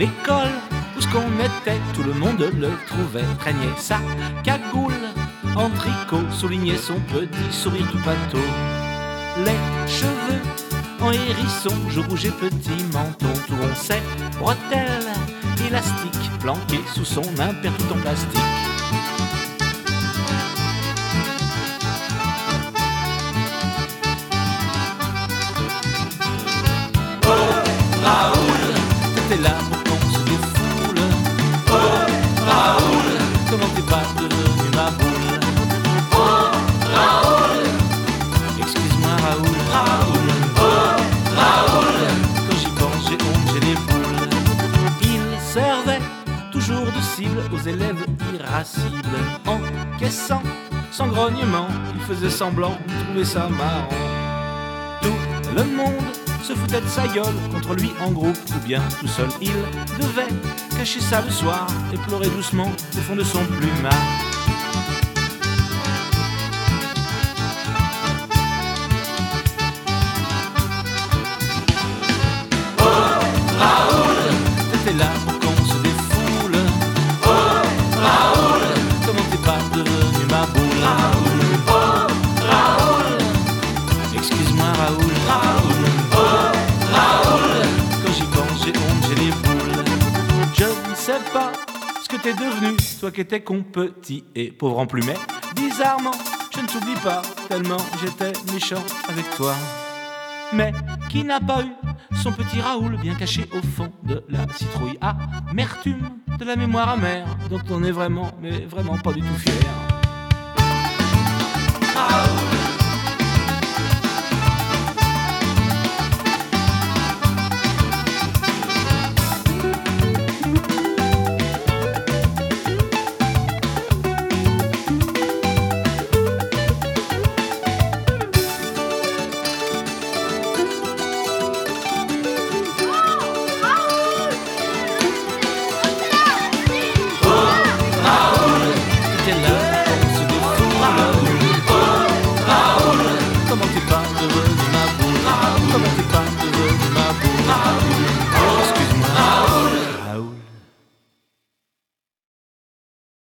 l'école où ce qu'on était, tout le monde le trouvait. Craignait sa cagoule en tricot, soulignait son petit sourire tout pâteau. Les cheveux en hérisson, joues rouges et petit menton, tout rond ses bretelles élastiques, planquées sous son impair tout en plastique. Raoul, t'étais là pour qu'on se défoule. Oh Raoul, comment t'es pas devenu ma boule? Oh Raoul, excuse-moi Raoul, Raoul. Oh Raoul, quand j'y pense j'ai honte, j'ai les boules. Il servait toujours de cible aux élèves irascibles. Encaissant sans grognement, il faisait semblant de trouver ça marrant. Tout le monde se foutait de sa gueule, contre lui en groupe ou bien tout seul. Il devait cacher ça le soir et pleurer doucement au fond de son plumard. Oh Raoul, t'étais là pour qu'on se défoule. Oh Raoul, comment t'es pas devenu ma boule? Raoul, oh Raoul, excuse-moi Raoul, Raoul. Je ne sais pas ce que t'es devenu, toi qui étais con, petit et pauvre en plumet. Bizarrement, je ne t'oublie pas, tellement j'étais méchant avec toi. Mais qui n'a pas eu son petit Raoul bien caché au fond de la citrouille? Amertume de la mémoire amère, dont on est vraiment, mais vraiment pas du tout fier. Raoul.